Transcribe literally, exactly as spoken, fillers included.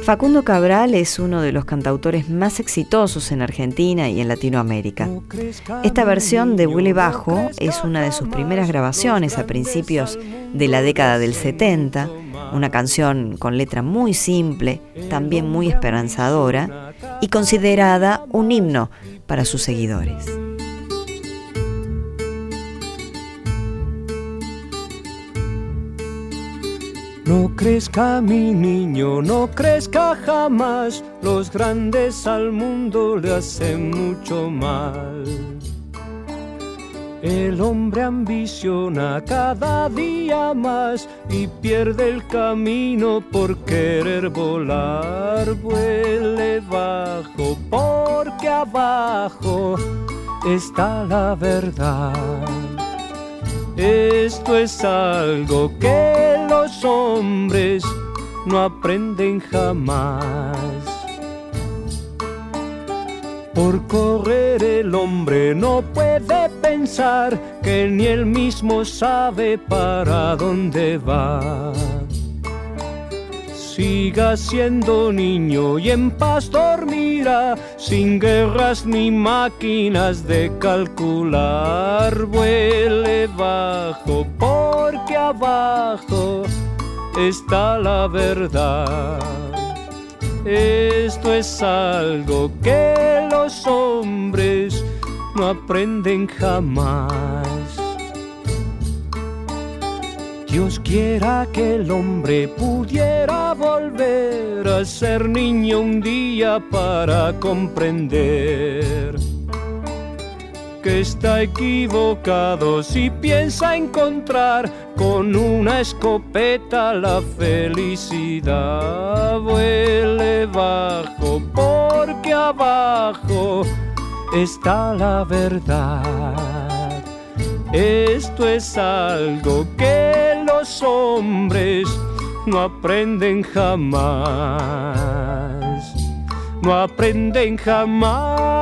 Facundo Cabral es uno de los cantautores más exitosos en Argentina y en Latinoamérica. Esta versión de Huele Bajo es una de sus primeras grabaciones a principios de la década del setenta, una canción con letra muy simple, también muy esperanzadora y considerada un himno para sus seguidores. No crezca mi niño, no crezca jamás, los grandes al mundo le hacen mucho mal. El hombre ambiciona cada día más y pierde el camino por querer volar. Vuele bajo porque abajo está la verdad. Esto es algo que los hombres no aprenden jamás. Por correr el hombre no puede pensar que ni él mismo sabe para dónde va. Siga siendo niño y en paz dormirá, sin guerras ni máquinas de calcular. Vuele bajo porque abajo está la verdad. Esto es algo que los hombres no aprenden jamás. Dios quiera que el hombre pudiera volver a ser niño un día para comprender que está equivocado si piensa encontrar con una escopeta la felicidad. Vuele bajo porque abajo está la verdad. Esto es algo que los hombres no aprenden jamás, no aprenden jamás.